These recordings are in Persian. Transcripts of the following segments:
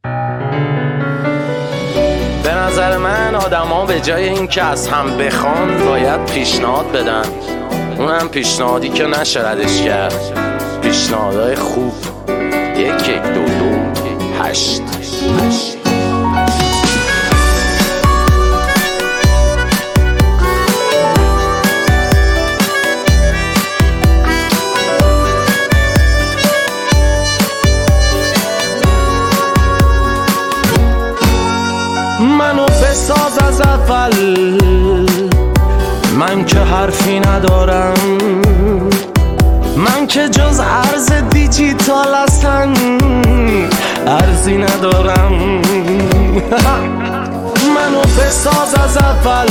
به نظر من آدما به جای این که از هم بخوان باید پیشنهاد بدن، اونم پیشنهادی که نشه ردش کرد. پیشنهادهای خوب 1 1 2 2 8 منو بساز از اول، من که حرفی ندارم، من که جز ارز دیجیتال اصلا ارزی ندارم. منو بساز از اول،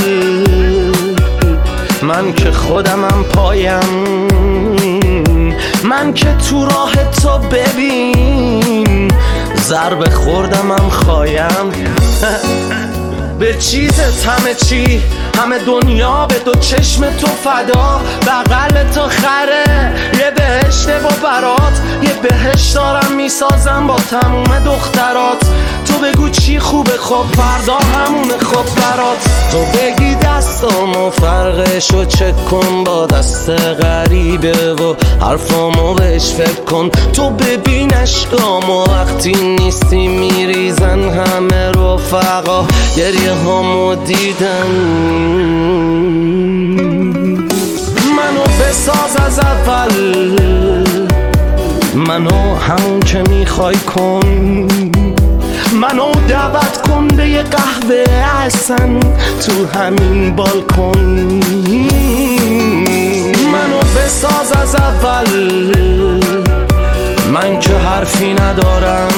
من که خودمم پایم، من که تو راه تو ببین ضربه خوردمم خایم. به چیزت همه چی، همه دنیا به دو چشم تو فدا، بغل تو خره یه بهشت با برات، یه بهشت دارم میسازم با تموم دخترات. تو بگو چی خوبه خب فردا همونه خب برات، تو بگی دستامو فرقشو چک کن با دست غریبه و حرفامو بهش فکر کن. تو ببین عشقامو وقتی نیستی میریزن همه رفقا، گریه هامو دیدن. منو بساز از اول، منو همون که میخوای کن، منو دعوت کن به یه قهوه احسن تو همین بالکن. منو بساز از اول، من که حرفی ندارم،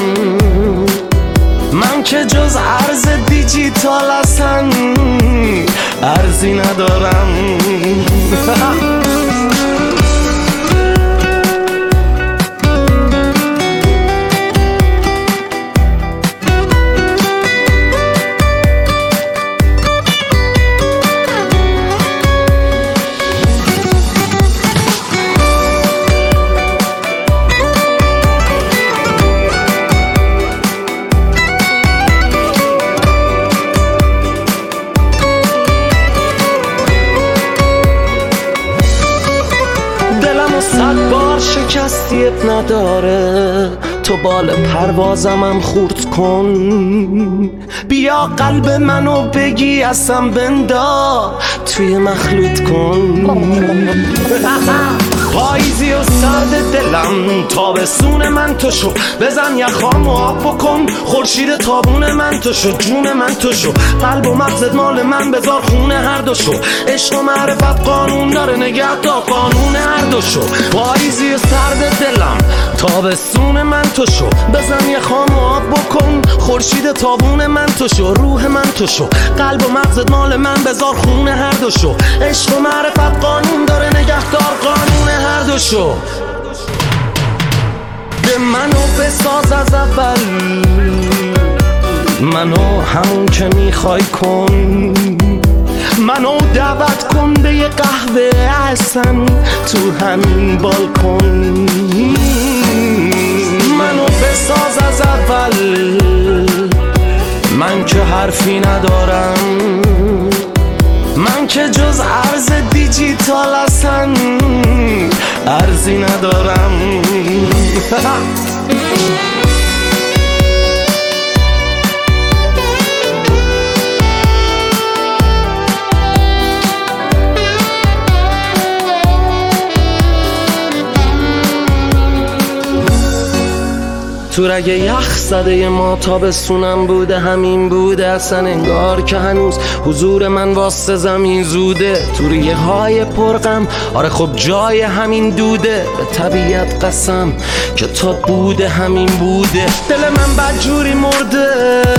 من که جز ارز دیجیتال اصلا ارزی ندارم. صد بار شکستی اب نداره، تو بال پروازمم خورد کن. بیا قلب منو بگی اصلا بندا توی مخلوط کن. پاییزی و سرد دلم تابستون من تو شو، بزن یخامو آب بکن خورشید تابون من تو شو، جون من تو شو، قلب و مغزت مال من بذار خونه هر دو شو. عشق و معرفت قانون داره نگه تا قانون هر دو شو. پاییزی و سرد دلم تابستون من تو شو، بزن یخامو آب بکن خورشید تابون من تو شو، روح من تو شو، قلب و مغزت مال من بذار خونه هر دو شو. عشق و معرفت قانون داره نگهدار قانون هر دو شو. به منو بساز از اول، منو همون که میخوای کن، منو دعوت کن به یه قهوه احسن تو همین بالکن. منو بساز از اول، من که حرفی ندارم، من که جز ارز دیجیتال اصلا ارزی ندارم. تو رگ یخ زده ما تابستونم بوده، همین بوده اصلا انگار که هنوز حضور من واسه زمین زوده. تو ریه های پرغم آره خب جای همین دوده، به طبیعت قسم که تا بوده همین بوده. دل من بدجوری مرده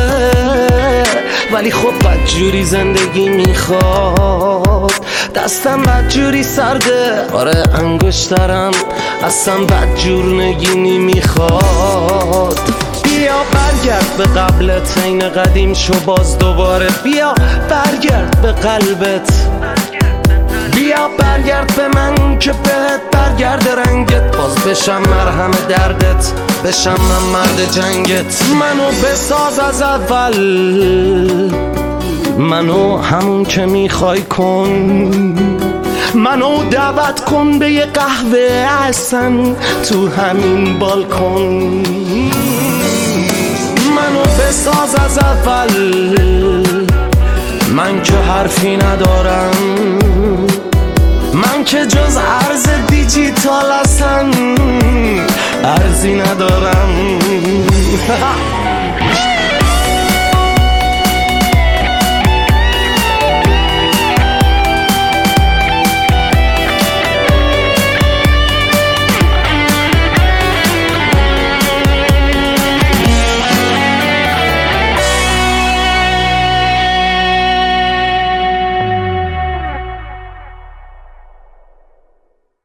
ولی خب بدجوری زندگی میخواد، دستم بدجوری سرده آره انگشترم اصلا بدجور نگینی میخواد. بیا برگرد به قبلت عین قدیم شو باز دوباره، بیا برگرد به قلبت، بیا بیا برگرد به من که بهت برگرد رنگت، باز بشم مرهم دردت، بشم من مرد جنگت. منو بساز از اول، منو همون که میخوای کن، منو دعوت کن به یه قهوه احسن تو همین بالکن. منو بساز از اول، من که حرفی ندارم، من که جز ارز دیجیتال اصلا ارزی ندارم.